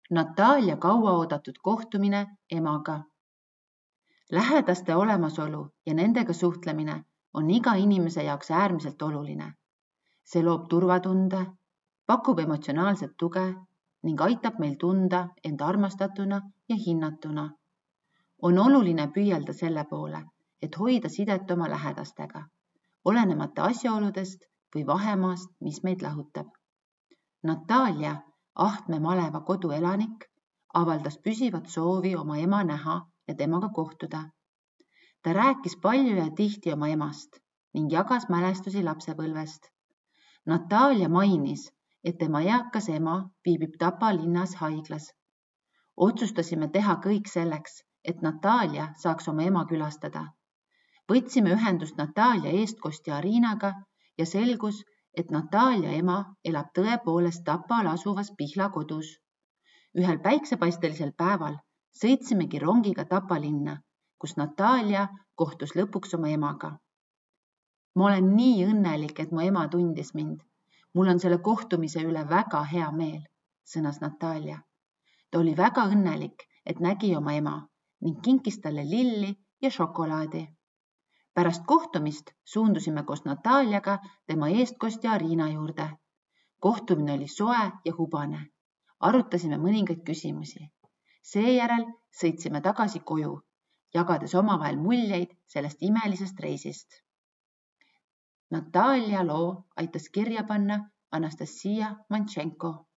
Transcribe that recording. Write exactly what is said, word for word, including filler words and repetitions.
Natalja kauaoodatud kohtumine emaga. Lähedaste olemasolu ja nendega suhtlemine on iga inimese jaoks äärmiselt oluline. See loob turvatunde, pakub emotsionaalset tuge ning aitab meil tunda end armastatuna ja hinnatuna. On oluline püüelda selle poole, et hoida sidet oma lähedastega, olenemata asjaoludest või vahemaast, mis meid lahutab. Natalja, Ahtme maleva koduelanik, avaldas püsivat soovi oma ema näha ja temaga kohtuda. Ta rääkis palju ja tihti oma emast ning jagas mälestusi lapsepõlvest. Natalja mainis, et tema eakas ema viibib Tapa linnas haiglas. Otsustasime teha kõik selleks, et Natalja saaks oma ema külastada. Võtsime ühendust Natalja eestkostja Arinaga ja selgus, et Natalja ema elab tõepoolest Tapal asuvas Pihla kodus. Ühel päiksepaistelisel päeval sõitsimegi rongiga Tapa linna, kus Natalja kohtus lõpuks oma emaga. Ma olen nii õnnelik, et mu ema tundis mind. Mul on selle kohtumise üle väga hea meel, sõnas Natalja. Ta oli väga õnnelik, et nägi oma ema ning kinkis talle lilli ja šokolaadi. Pärast kohtumist suundusime koos Nataljaga tema eestkostja Arina juurde. Kohtumine oli soe ja hubane. Arutasime mõningaid küsimusi. Seejärel sõitsime tagasi koju, jagades omavahel muljeid sellest imelisest reisist. Natalja loo aitas kirja panna Anastasia Manchenko.